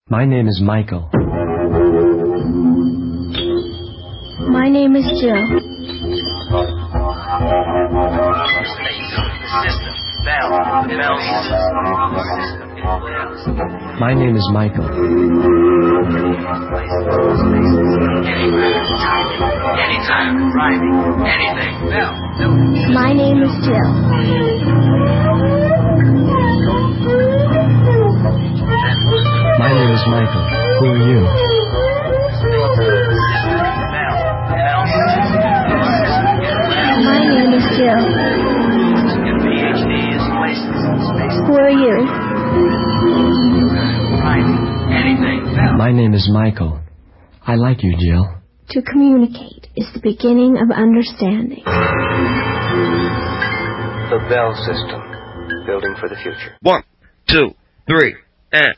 My name is Michael. My name is Jill. My name is Michael. Anytime, driving, anything, bell. My name is Jill. My name is Michael. Who are you? My name is Jill. Who are you? My name is Michael. I like you, Jill. To communicate is the beginning of understanding. The Bell System. Building for the future. 1, 2, 3, and...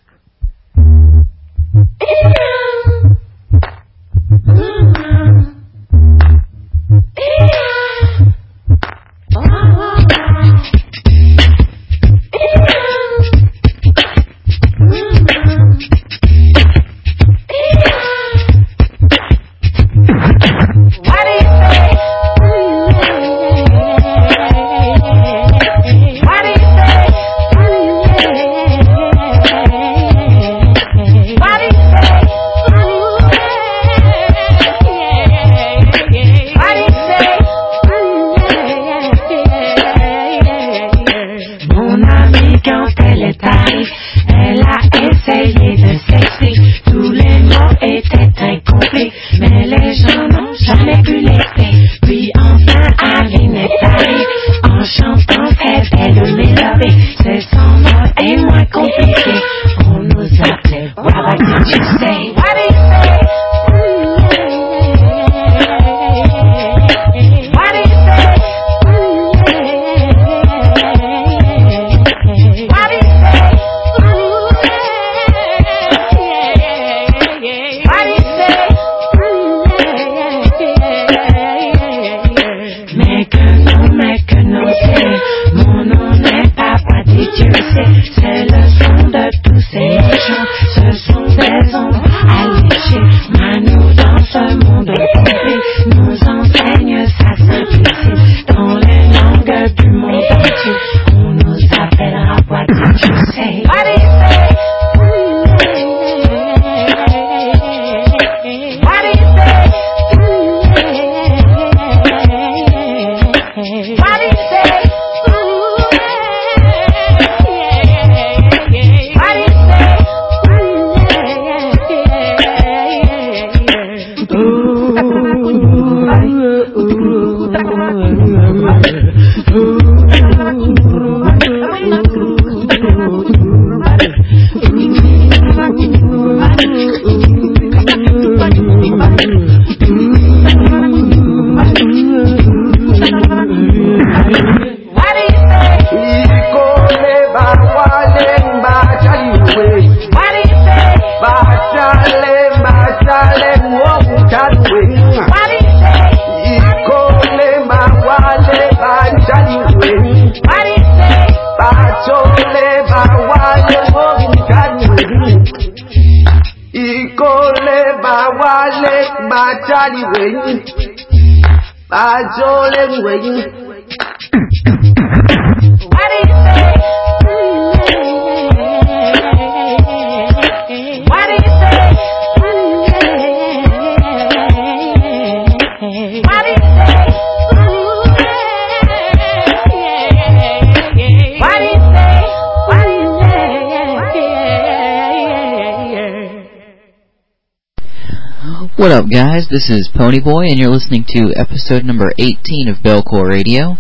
What up, guys? This is Ponyboy, and you're listening to episode number 18 of Bellcore Radio.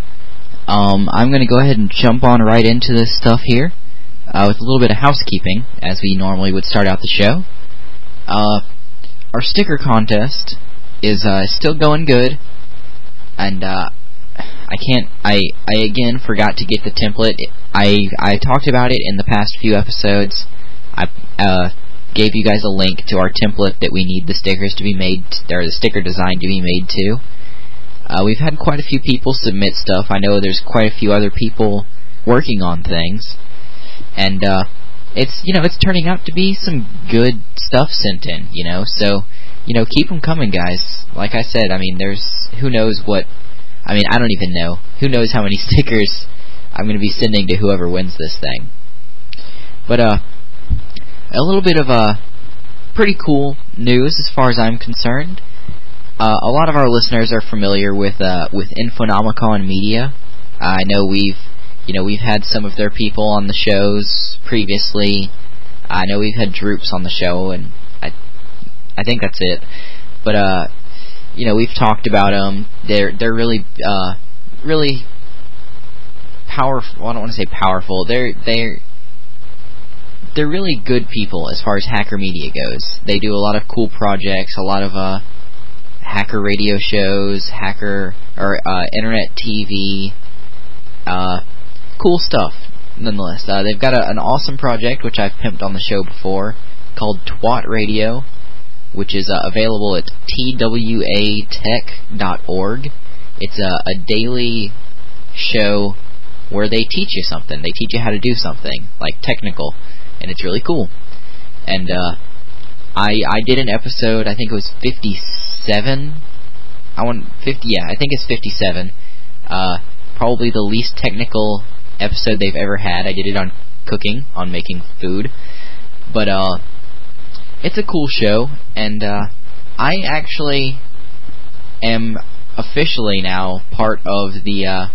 I'm going to go ahead and jump on right into this stuff here with a little bit of housekeeping, as we normally would start out the show. Our sticker contest is still going good, and I again forgot to get the template. I talked about it in the past few episodes. I gave you guys a link to our template that we need the stickers to be made, or the sticker design to be made to. We've had quite a few people submit stuff. I know there's quite a few other people working on things, and it's turning out to be some good stuff sent in, so, keep them coming, guys. Like I said, I mean, who knows what, I mean, I don't even know. Who knows how many stickers I'm going to be sending to whoever wins this thing. But, a little bit of, pretty cool news as far as I'm concerned. A lot of our listeners are familiar with Infonomicon Media. I know we've had some of their people on the shows previously. I know we've had Droops on the show, and I think that's it. But we've talked about them. They're really really powerful. Well, I don't want to say powerful. They're really good people as far as hacker media goes. They do a lot of cool projects, a lot of hacker radio shows, internet TV, cool stuff. Nonetheless, they've got an awesome project which I've pimped on the show before called Twat Radio, which is available at twatech.org. It's a daily show where they teach you something. They teach you how to do something, like technical, and it's really cool. And I did an episode, I think it was 57. I think it's 57. Probably the least technical episode they've ever had. I did it on cooking, on making food. But it's a cool show, and I actually am officially now part of the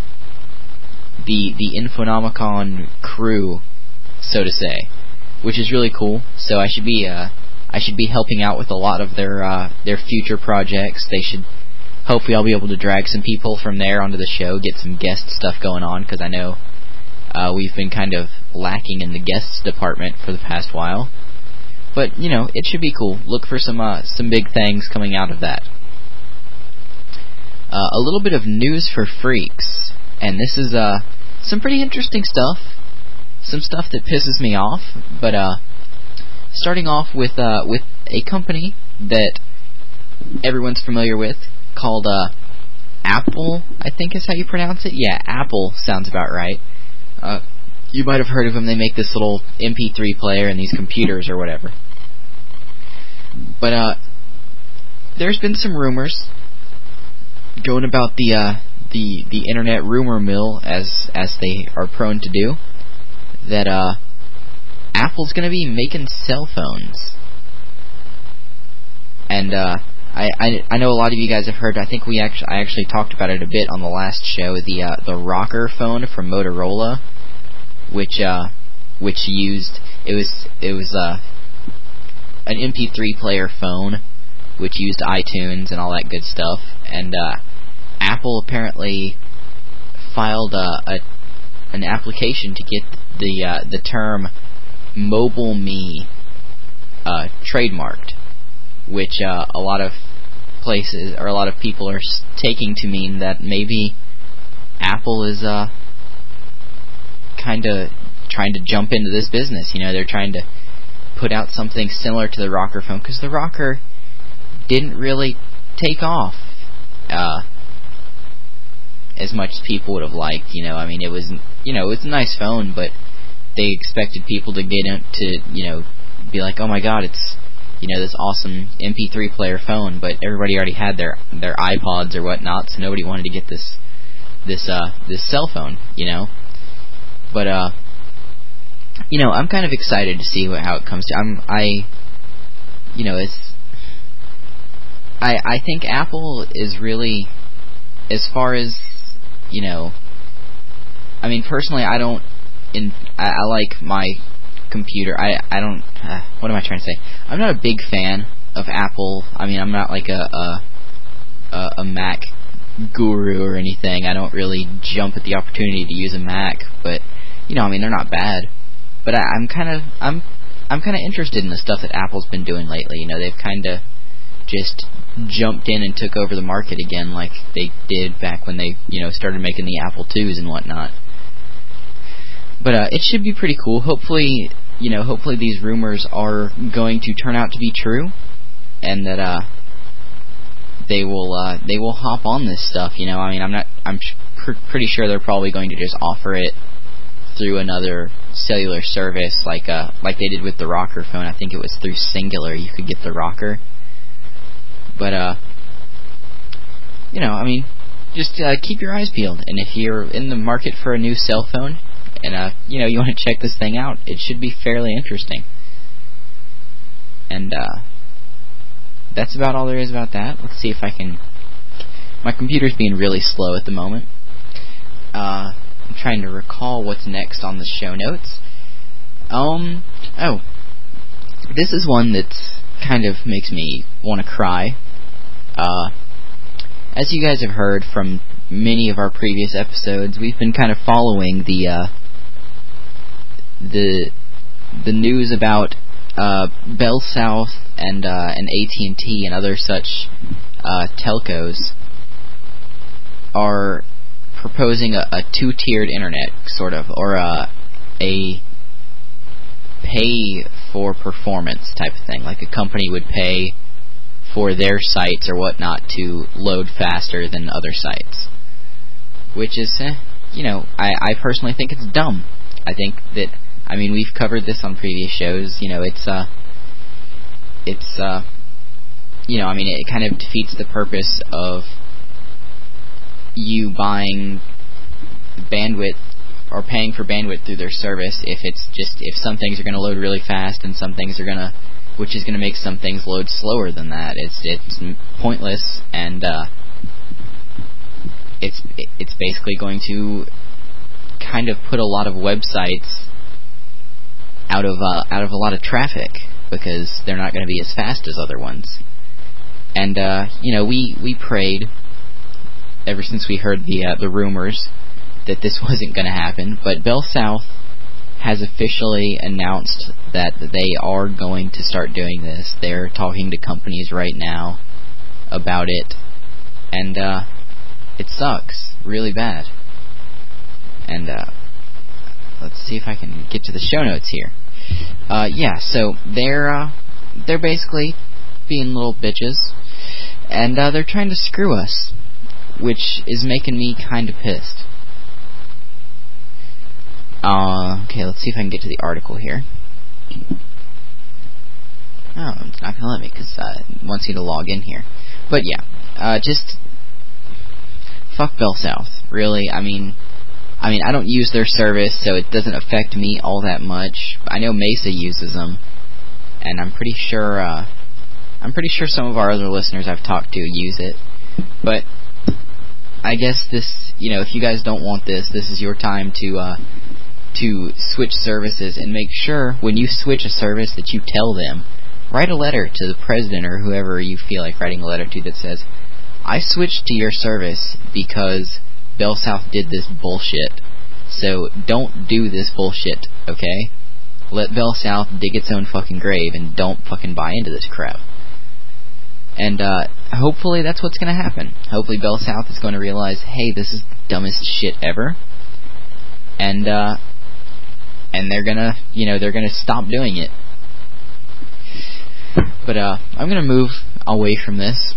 Infonomicon crew, so to say, which is really cool. So I should be helping out with a lot of their future projects. Hopefully I'll be able to drag some people from there onto the show, get some guest stuff going on, because I know we've been kind of lacking in the guests department for the past while. But, it should be cool. Look for some big things coming out of that. A little bit of news for freaks, and this is some pretty interesting stuff. Some stuff that pisses me off, but starting off with a company that everyone's familiar with, called Apple, I think is how you pronounce it. Yeah, Apple sounds about right. You might have heard of them. They make this little MP3 player and these computers or whatever. But there's been some rumors going about the internet rumor mill, as they are prone to do, that Apple's going to be making cell phones. And I know a lot of you guys have heard. I think I actually talked about it a bit on the last show. The Rocker phone from Motorola, which used it was an MP3 player phone, which used iTunes and all that good stuff. And Apple apparently filed an application to get the term Mobile Me trademarked, which a lot of places or a lot of people are taking to mean that maybe Apple is kind of trying to jump into this business. They're trying to put out something similar to the Rocker phone, because the Rocker didn't really take off as much as people would have liked. I mean, it was a nice phone, but they expected people to get in to be like, oh my god, it's this awesome MP3 player phone, but everybody already had their iPods or whatnot, so nobody wanted to get this cell phone, But I'm kind of excited to see how it comes to. I think Apple is really, as far as I mean, personally, I like my computer. I don't. What am I trying to say? I'm not a big fan of Apple. I mean, I'm not like a Mac guru or anything. I don't really jump at the opportunity to use a Mac, but I mean, they're not bad. But I'm kind of interested in the stuff that Apple's been doing lately. They've kind of just jumped in and took over the market again, like they did back when they started making the Apple IIs and whatnot. But it should be pretty cool. Hopefully these rumors are going to turn out to be true, and that they will hop on this stuff. I mean, I'm pretty sure they're probably going to just offer it through another cellular service, like they did with the Rocker phone. I think it was through Singular you could get the Rocker. But just keep your eyes peeled. And if you're in the market for a new cell phone, and you want to check this thing out, it should be fairly interesting. And that's about all there is about that. Let's see if I can. My computer's being really slow at the moment. I'm trying to recall what's next on the show notes. This is one that's kind of makes me want to cry. As you guys have heard from many of our previous episodes, we've been kind of following the news about Bell South and AT&T and other such telcos are proposing a two-tiered internet, sort of, or a pay-for-performance type of thing. Like a company would pay for their sites or whatnot to load faster than other sites. Which is, I personally think it's dumb. I think that, we've covered this on previous shows. It kind of defeats the purpose of you buying bandwidth or paying for bandwidth through their service if some things are going to load really fast and some things which is going to make some things load slower than that. It's pointless, and it's basically going to kind of put a lot of websites out of a lot of traffic because they're not going to be as fast as other ones. And we prayed ever since we heard the rumors that this wasn't going to happen, but Bell South has officially announced that they are going to start doing this. They're talking to companies right now about it, and it sucks really bad. And let's see if I can get to the show notes here. So they're basically being little bitches, and they're trying to screw us, which is making me kind of pissed. Okay, let's see if I can get to the article here. Oh, it's not going to let me because it wants you to log in here. But yeah, just fuck Bell South. Really, I don't use their service, so it doesn't affect me all that much. I know Mesa uses them, and I'm pretty sure some of our other listeners I've talked to use it. But I guess this, if you guys don't want this is your time to switch services, and make sure when you switch a service that you tell them. Write a letter to the president or whoever you feel like writing a letter to that says, I switched to your service because Bell South did this bullshit. So don't do this bullshit, okay? Let Bell South dig its own fucking grave and don't fucking buy into this crap. And hopefully that's what's going to happen. Hopefully Bell South is going to realize, hey, this is the dumbest shit ever. And they're gonna stop doing it. But I'm gonna move away from this.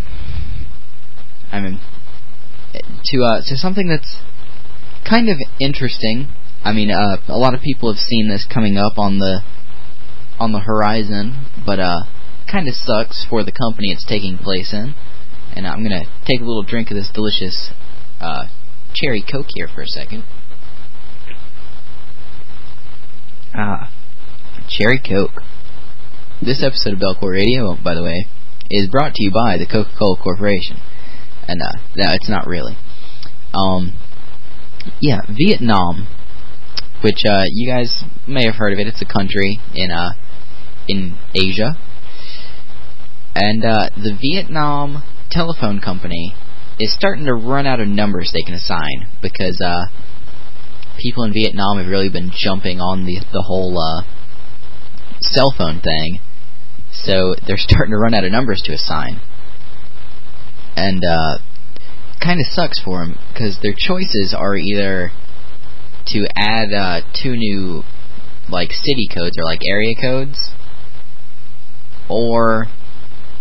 To something that's kind of interesting. A lot of people have seen this coming up on the horizon, but kind of sucks for the company it's taking place in. And I'm gonna take a little drink of this delicious cherry Coke here for a second. Cherry Coke. This episode of Belcore Radio, by the way, is brought to you by the Coca-Cola Corporation. And, no, it's not really. Vietnam, which, you guys may have heard of it. It's a country in Asia. And, the Vietnam telephone company is starting to run out of numbers they can assign, because, people in Vietnam have really been jumping on the whole cell phone thing, so they're starting to run out of numbers to assign. And kind of sucks for them, because their choices are either to add 2 new city codes or area codes, or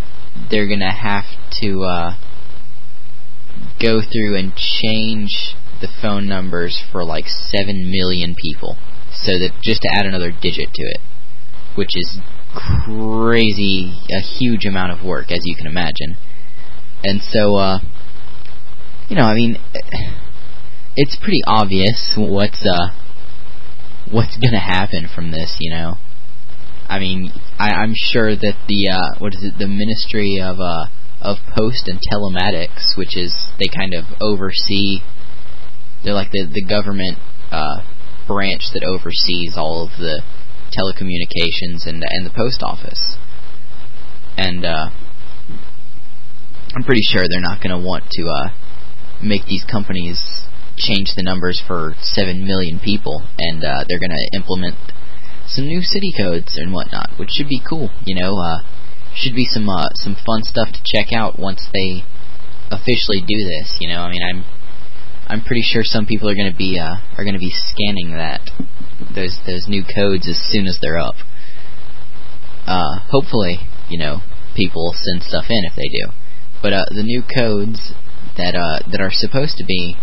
they're gonna have to go through and change the phone numbers for like 7 million people. So that just to add another digit to it, which is crazy, a huge amount of work, as you can imagine. And so, you know, I mean, it's pretty obvious what's gonna happen from this, you know. I mean, I'm sure that the Ministry of Post and Telematics, which is, they kind of oversee, they're like the government branch that oversees all of the telecommunications and the post office. And I'm pretty sure they're not going to want to make these companies change the numbers for 7 million people, and they're going to implement some new city codes and whatnot, which should be cool, you know. Should be some fun stuff to check out once they officially do this, you know. I mean, I'm pretty sure some people are going to be scanning those new codes as soon as they're up. Hopefully, you know, people will send stuff in if they do. But the new codes that are supposed to be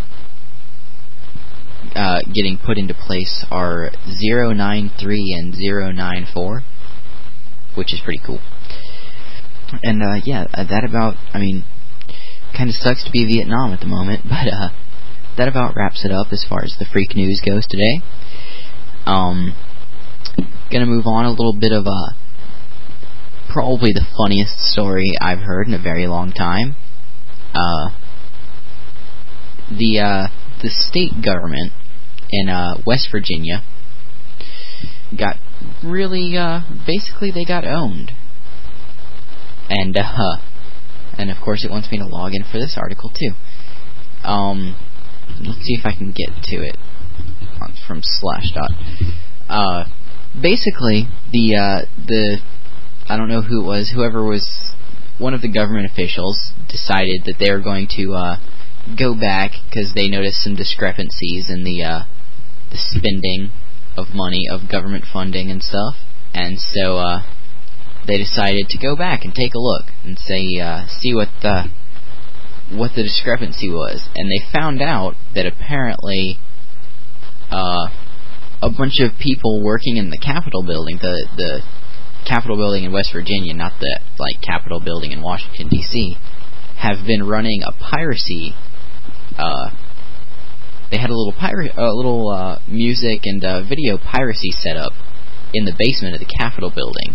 getting put into place are 093 and 094, which is pretty cool. And yeah, that about, I mean, kind of sucks to be Vietnam at the moment, but that about wraps it up as far as the freak news goes today. Gonna move on a little bit of probably the funniest story I've heard in a very long time. The state government in West Virginia got really, basically they got owned. And of course it wants me to log in for this article too. Let's see if I can get to it from Slashdot. Basically, the I don't know who it was, whoever was one of the government officials decided that they were going to go back because they noticed some discrepancies in the spending of money, of government funding and stuff, and so they decided to go back and take a look and see what the discrepancy was, and they found out that apparently a bunch of people working in the Capitol building, the Capitol building in West Virginia, not the like Capitol building in Washington D.C., have been running a piracy. They had a little music and video piracy set up in the basement of the Capitol building.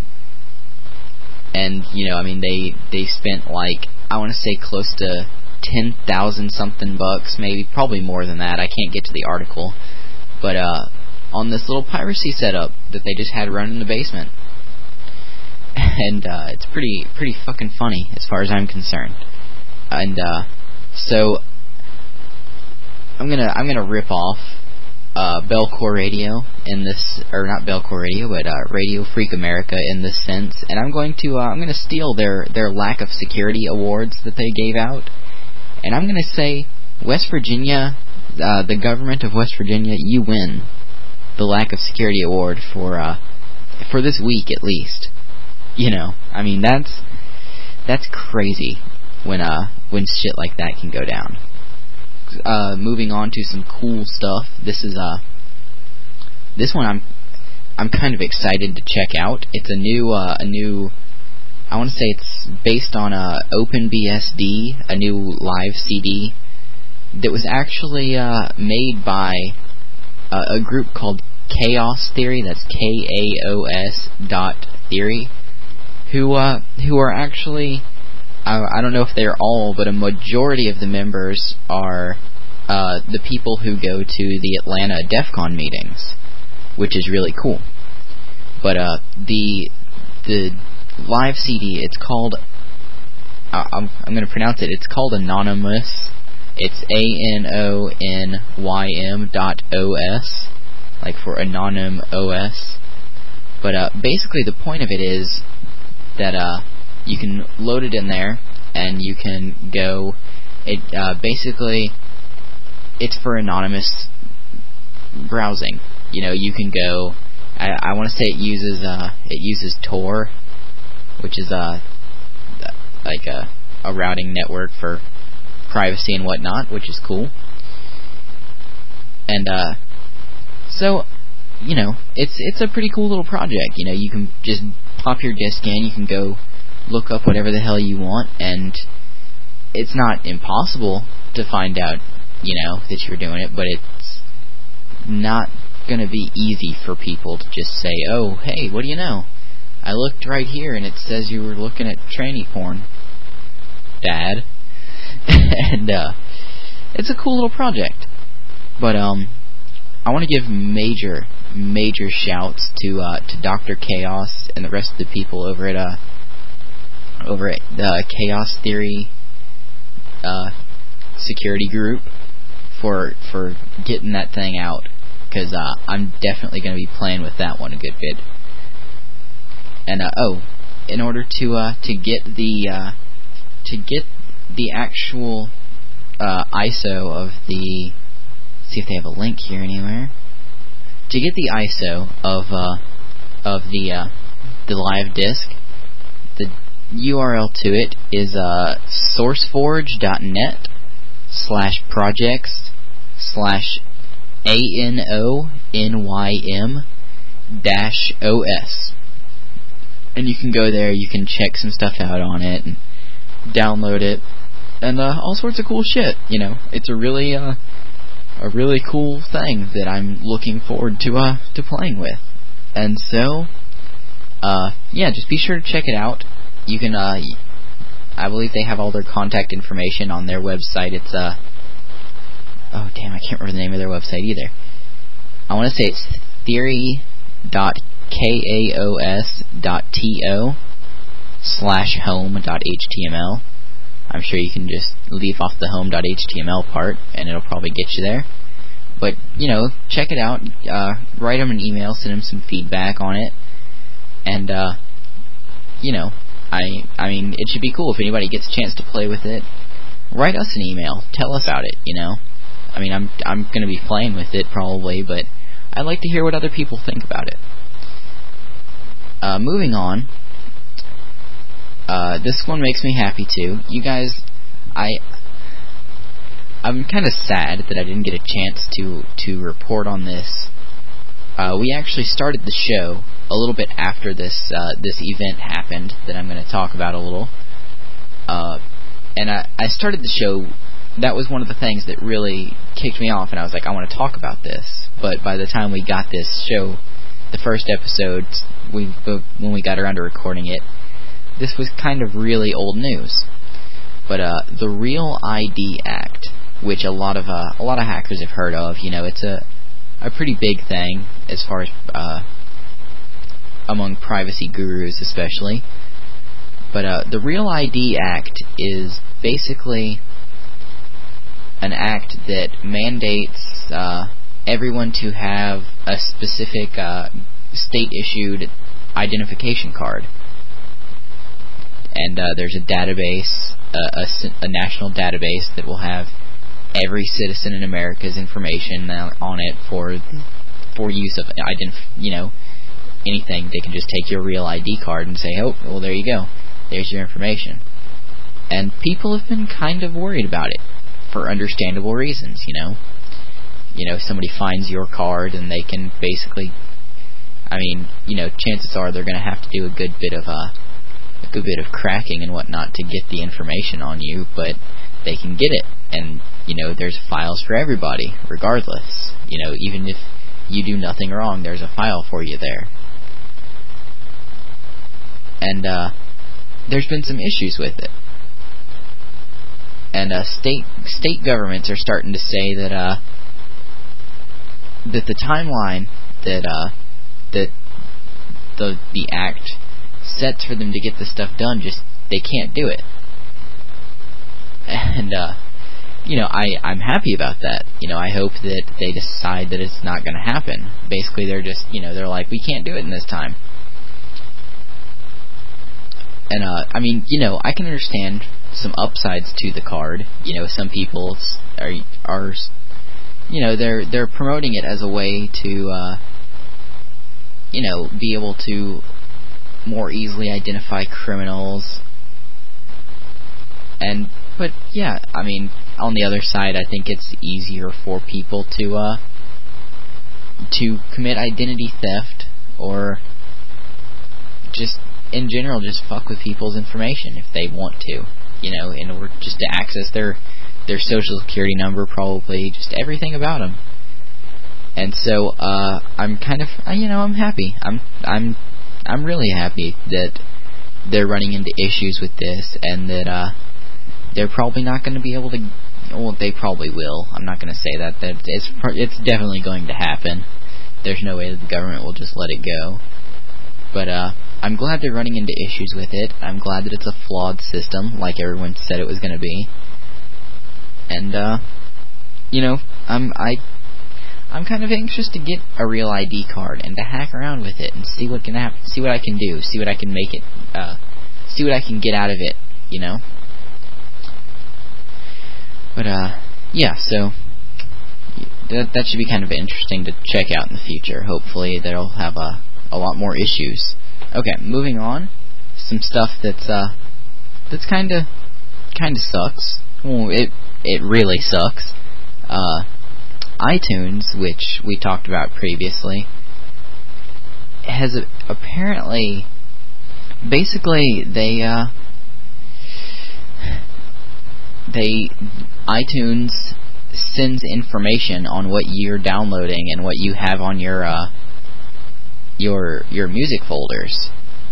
And, you know, I mean, they spent, like, I want to say close to 10,000 something bucks, maybe, probably more than that. I can't get to the article. But, on this little piracy setup that they just had run in the basement. And, it's pretty fucking funny, as far as I'm concerned. And, so, I'm gonna rip off Belcore Radio in this, or not Belcore Radio, but Radio Freak America in this sense, and I'm gonna steal their lack of security awards that they gave out, and I'm gonna say, West Virginia, the government of West Virginia, you win the lack of security award for this week at least. You know, I mean that's crazy when shit like that can go down. Moving on to some cool stuff. This is one I'm kind of excited to check out. It's a new I want to say it's based on OpenBSD, a new live CD that was actually made by a group called Chaos Theory. That's KAOS.Theory, who are actually, I don't know if they're all, but a majority of the members are the people who go to the Atlanta DEF CON meetings, which is really cool. But the live CD, it's called, I'm going to pronounce it, it's called Anonymous. It's ANONYM.OS, like for Anonym OS. But basically the point of it is that you can load it in there, and you can go. Basically, it's for anonymous browsing. You know, you can go. I want to say it uses Tor, which is like a routing network for privacy and whatnot, which is cool. And so, you know, it's a pretty cool little project. You know, you can just pop your disk in, you can go look up whatever the hell you want, and it's not impossible to find out, you know, that you're doing it, but it's not going to be easy for people to just say, oh, hey, what do you know? I looked right here and it says you were looking at tranny porn, Dad. And it's a cool little project. But I want to give major shouts to Dr. Chaos and the rest of the people over at the Chaos Theory security group for getting that thing out, because I'm definitely going to be playing with that one a good bit. And in order to get the actual ISO of the, see if they have a link here anywhere. To get the ISO of the live disk, the URL to it is sourceforge.net/projects/ANONYM-OS. And you can go there, you can check some stuff out on it, and download it, and all sorts of cool shit, you know. It's a really cool thing that I'm looking forward to playing with. And so, yeah, just be sure to check it out. You can, I believe they have all their contact information on their website. It's, oh damn, I can't remember the name of their website either. I want to say it's theory.kaos.to/home.html. I'm sure you can just leave off the home.html part, and it'll probably get you there. But, you know, check it out. Write them an email, send them some feedback on it. And, you know, I mean, it should be cool if anybody gets a chance to play with it. Write us an email. Tell us about it, you know. I mean, I'm going to be playing with it probably, but I'd like to hear what other people think about it. Moving on. This one makes me happy too. You guys, I'm kind of sad that I didn't get a chance to report on this. We actually started the show a little bit after this event happened that I'm going to talk about a little. And I started the show. That was one of the things that really kicked me off, and I was like, I want to talk about this. But by the time we got this show, the first episode, when we got around to recording it, this was kind of really old news. But the Real ID Act, which a lot of hackers have heard of, you know, it's a pretty big thing as far as among privacy gurus especially. But the Real ID Act is basically an act that mandates everyone to have a specific state-issued identification card. And there's a database, a national database that will have every citizen in America's information on it for use of anything. They can just take your Real ID card and say, oh, well, there you go. There's your information. And people have been kind of worried about it for understandable reasons, you know. You know, somebody finds your card and they can basically, I mean, you know, chances are they're going to have to do a good bit of cracking and whatnot to get the information on you, but they can get it. And, you know, there's files for everybody, regardless. You know, even if you do nothing wrong, there's a file for you there. And there's been some issues with it. And state governments are starting to say that the timeline that the act sets for them to get this stuff done, just they can't do it. And you know, I'm happy about that. You know, I hope that they decide that it's not going to happen. Basically, they're just, you know, they're like, we can't do it in this time. And I mean, you know, I can understand some upsides to the card. You know, some people are you know, they're promoting it as a way to you know, be able to more easily identify criminals. But yeah, I mean, on the other side, I think it's easier for people to to commit identity theft, or just in general just fuck with people's information if they want to, in order just to access their social security number, probably just everything about them. And so I'm kind of I'm happy. I'm really happy that they're running into issues with this, and that they're probably not going to be able to. Well, they probably will. I'm not going to say that. That it's definitely going to happen. There's no way that the government will just let it go. But I'm glad they're running into issues with it. I'm glad that it's a flawed system, like everyone said it was going to be. And I'm kind of anxious to get a real ID card and to hack around with it and see what can happen, see what I can do, see what I can make it, see what I can get out of it, But yeah, so that should be kind of interesting to check out in the future. Hopefully they'll have a lot more issues. Okay, moving on. Some stuff that's kind of sucks. Well, it really sucks. iTunes, which we talked about previously, has apparently, basically, iTunes sends information on what you're downloading and what you have on your music folders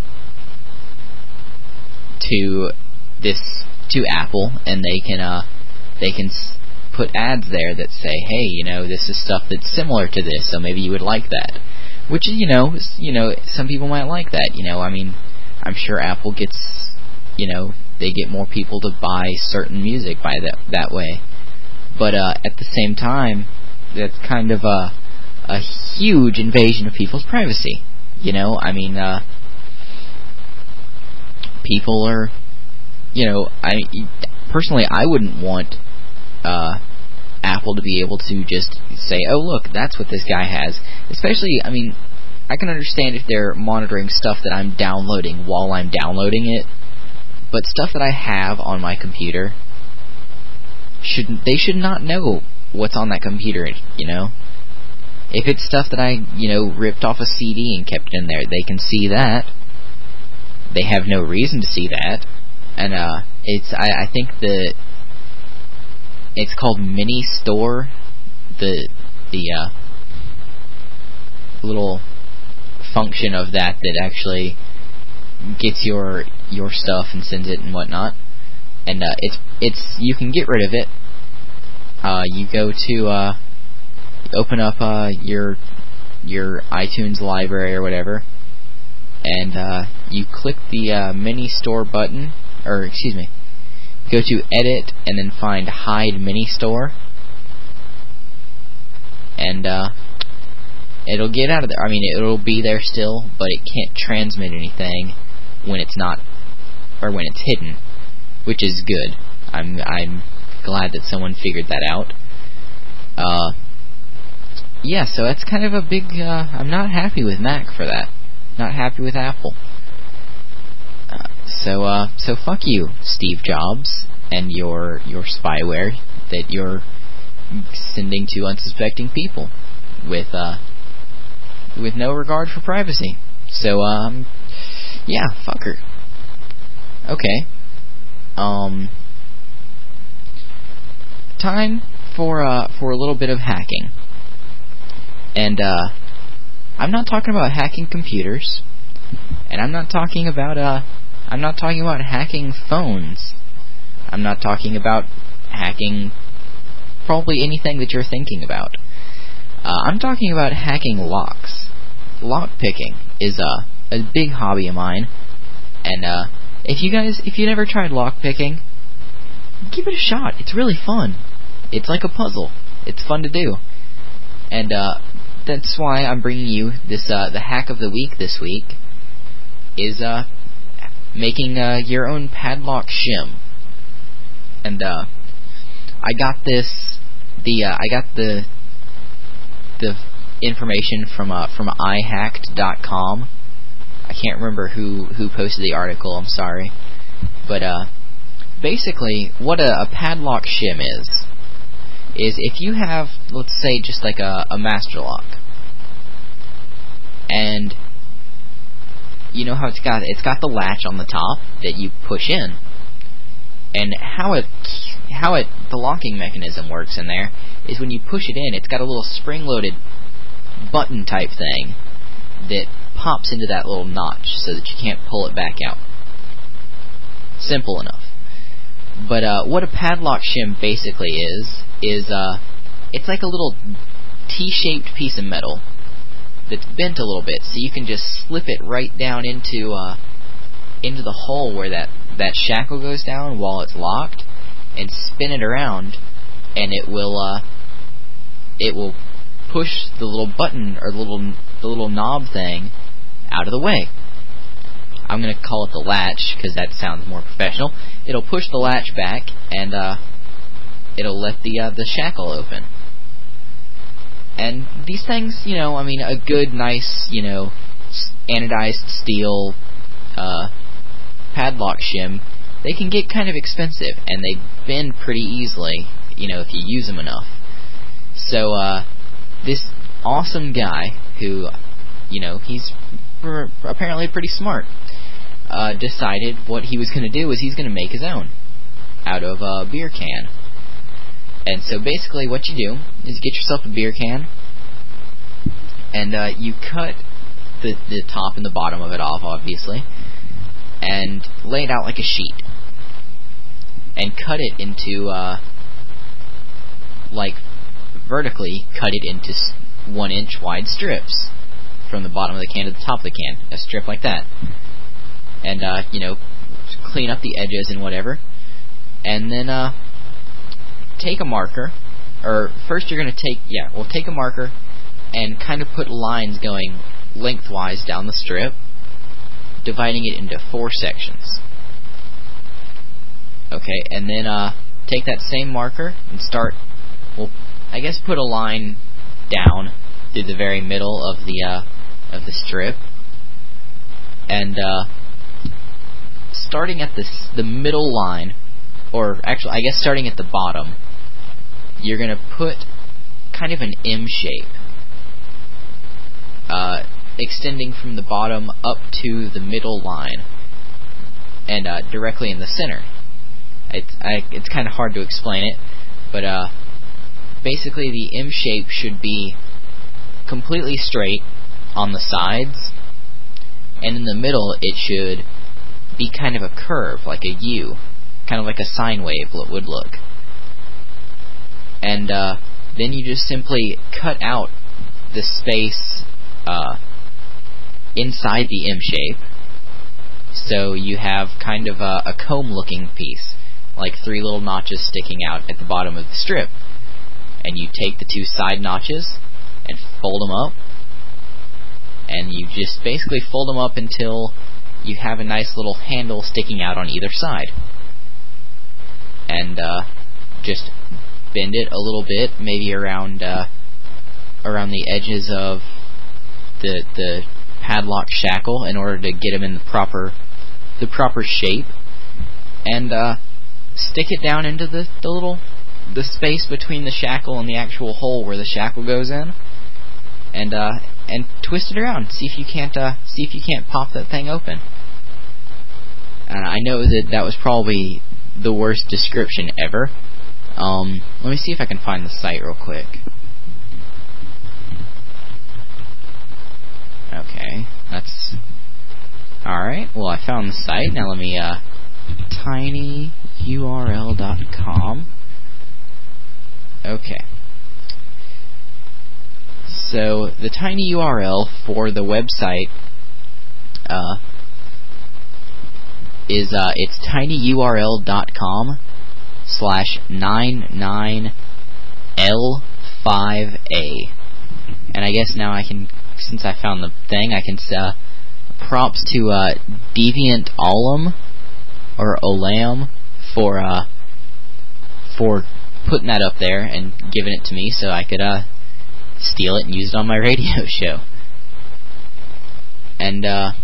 to Apple, and they can put ads there that say, hey, this is stuff that's similar to this, so maybe you would like that. Which, some people might like that. I mean, I'm sure Apple gets, they get more people to buy certain music by that way. But at the same time, that's kind of a huge invasion of people's privacy. I mean, people are, personally, I wouldn't want Apple to be able to just say, oh, look, that's what this guy has. Especially, I mean, I can understand if they're monitoring stuff that I'm downloading while I'm downloading it, but stuff that I have on my computer, they should not know what's on that computer, If it's stuff that I, ripped off a CD and kept in there, they can see that. They have no reason to see that. And I think it's called Mini Store, the little function of that actually gets your stuff and sends it and whatnot. And it's you can get rid of it. You go to open up your iTunes library or whatever, and you click the Mini Store button, or excuse me, go to Edit and then find Hide Mini Store, and it'll get out of there. I mean, it'll be there still, but it can't transmit anything when it's not, or when it's hidden, which is good. I'm glad that someone figured that out. Yeah, so that's kind of a big. I'm not happy with Mac for that. Not happy with Apple. So fuck you, Steve Jobs, and your spyware that you're sending to unsuspecting people with no regard for privacy. So yeah, fucker. Okay. Time for a little bit of hacking. And I'm not talking about hacking computers, and I'm not talking about hacking phones. I'm not talking about hacking probably anything that you're thinking about. I'm talking about hacking locks. Lock picking is a big hobby of mine, and if you never tried lock picking, give it a shot. It's really fun. It's like a puzzle. It's fun to do, and that's why I'm bringing you this. The hack of the week this week is making your own padlock shim, and I got this. I got the information from ihacked.com. I can't remember who posted the article. I'm sorry, but basically, what a padlock shim is if you have, let's say, just like a master lock, and you know how it's got the latch on the top that you push in, and how the locking mechanism works in there is when you push it in, it's got a little spring-loaded button type thing that pops into that little notch so that you can't pull it back out. Simple enough. But what a padlock shim basically is it's like a little T-shaped piece of metal that's bent a little bit, so you can just slip it right down into the hole where that shackle goes down while it's locked, and spin it around, and it will push the little button or the little knob thing out of the way. I'm going to call it the latch because that sounds more professional. It'll push the latch back, and it'll let the shackle open. And these things, a good, nice, anodized steel padlock shim, they can get kind of expensive, and they bend pretty easily, if you use them enough. So, this awesome guy, who, he's apparently pretty smart, decided what he was going to do was he's going to make his own out of a beer can. And so basically what you do is you get yourself a beer can, and you cut the top and the bottom of it off, obviously, and lay it out like a sheet, and cut it into, vertically cut it into 1-inch wide strips from the bottom of the can to the top of the can, a strip like that. And, clean up the edges and whatever, and then, take a marker, or first you're going to take a marker and kind of put lines going lengthwise down the strip, dividing it into 4 sections. Okay, and then take that same marker and put a line down through the very middle of the strip, and starting at the middle line, or actually, I guess starting at the bottom, you're going to put kind of an M shape, extending from the bottom up to the middle line, and directly in the center. It's kind of hard to explain it, but basically the M shape should be completely straight on the sides, and in the middle it should be kind of a curve, like a U, kind of like a sine wave would look. And then you just simply cut out the space inside the M shape, so you have kind of a comb-looking piece, like 3 little notches sticking out at the bottom of the strip. And you take the 2 side notches and fold them up, and you just basically fold them up until you have a nice little handle sticking out on either side. And just bend it a little bit, maybe around the edges of the padlock shackle, in order to get them in the proper shape, and stick it down into the space between the shackle and the actual hole where the shackle goes in, and twist it around. See if you can't pop that thing open. And I know that was probably the worst description ever. Let me see if I can find the site real quick. Okay, that's alright. Well, I found the site. Now let me tinyurl.com. Okay. So the tiny URL for the website is it's tinyurl.com/99L5A. And I guess now I can, since I found the thing, I can props to Deviant Ollam or Olam for putting that up there and giving it to me so I could steal it and use it on my radio show. And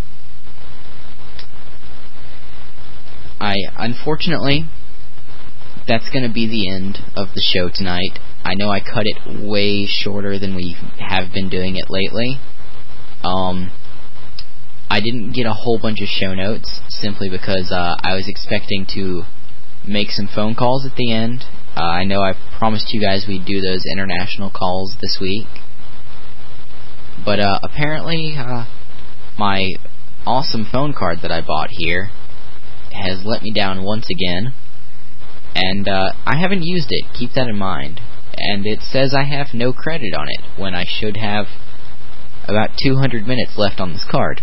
unfortunately, that's going to be the end of the show tonight. I know I cut it way shorter than we have been doing it lately. I didn't get a whole bunch of show notes simply because I was expecting to make some phone calls at the end. I know I promised you guys we'd do those international calls this week. But apparently my awesome phone card that I bought here has let me down once again. And I haven't used it, keep that in mind. And it says I have no credit on it when I should have about 200 minutes left on this card.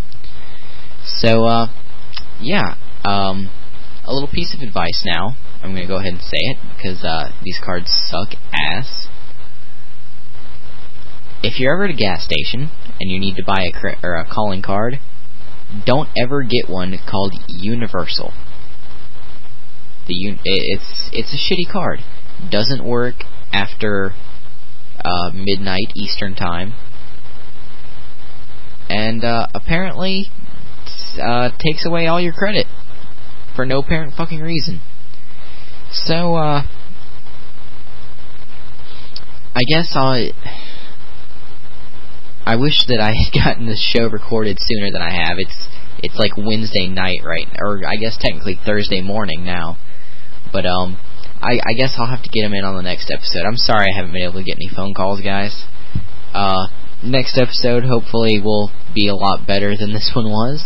So, yeah, a little piece of advice now. I'm going to go ahead and say it, because these cards suck ass. If you're ever at a gas station, and you need to buy a calling card, don't ever get one called Universal. It's a shitty card. Doesn't work after midnight Eastern time. And apparently takes away all your credit for no apparent fucking reason. So I guess I wish that I had gotten this show recorded sooner than I have. It's like Wednesday night, right? Or I guess technically Thursday morning now. But I guess I'll have to get them in on the next episode. I'm sorry I haven't been able to get any phone calls, guys. Next episode hopefully will be a lot better than this one was.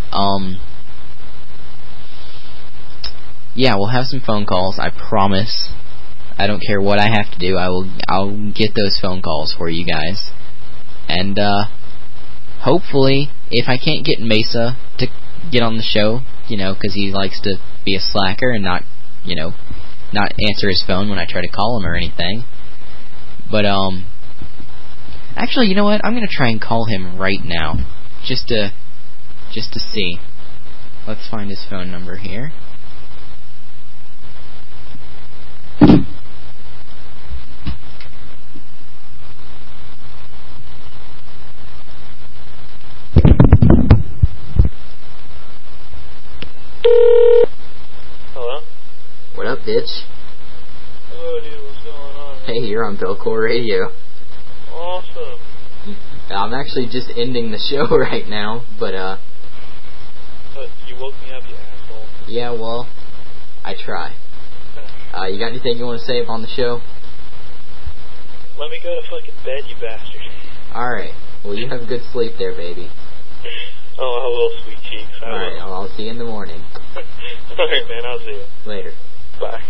Yeah, we'll have some phone calls, I promise. I don't care what I have to do, I'll get those phone calls for you guys. And hopefully, if I can't get Mesa to get on the show, because he likes to be a slacker and not answer his phone when I try to call him or anything. But actually, you know what? I'm gonna try and call him right now, just to see. Let's find his phone number here. Hello? What up, bitch? Oh, dude, what's going on? Hey, you're on Belcore Radio. Awesome. I'm actually just ending the show right now, but you woke me up, you asshole. yeah, well, I try. You got anything you want to say on the show? Let me go to fucking bed, you bastard. Alright, well, you have a good sleep there, baby. Oh, hello, sweet cheeks. Alright, I'll see you in the morning. Alright, man, I'll see you. Later. Bye.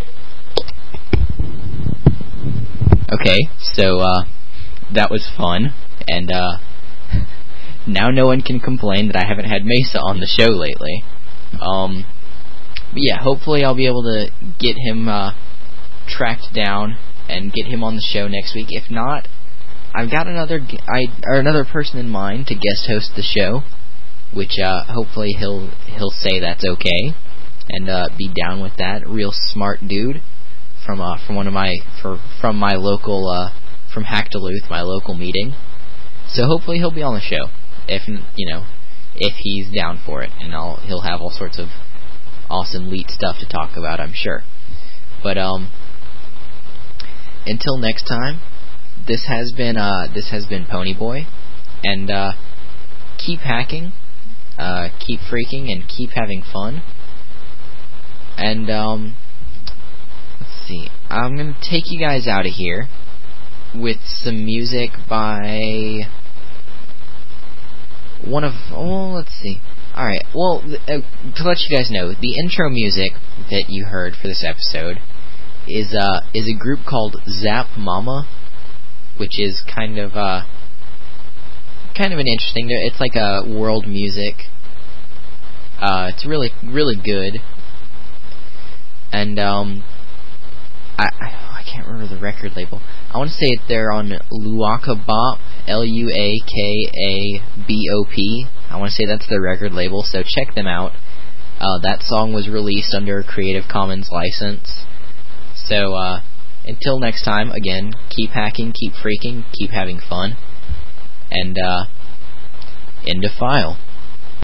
Okay, so, that was fun, and, now no one can complain that I haven't had Mesa on the show lately. But yeah, hopefully I'll be able to get him, tracked down and get him on the show next week. If not, I've got another person in mind to guest host the show, which, hopefully he'll say that's okay, and, be down with that. Real smart dude from my local, from Hack Duluth, my local meeting. So hopefully he'll be on the show, if he's down for it, and he'll have all sorts of awesome elite stuff to talk about, I'm sure. But until next time, this has been Ponyboy, and keep hacking, keep freaking, and keep having fun. And let's see, I'm gonna take you guys out of here with some music by let's see. Alright, well, to let you guys know, the intro music that you heard for this episode is a group called Zap Mama, which is kind of an interesting. It's like a world music. It's really, really good. And I can't remember the record label. I want to say they're on Luaka Bop, Luakabop. I want to say that's their record label, so check them out. That song was released under a Creative Commons license. So, until next time, again, keep hacking, keep freaking, keep having fun, and, end of file.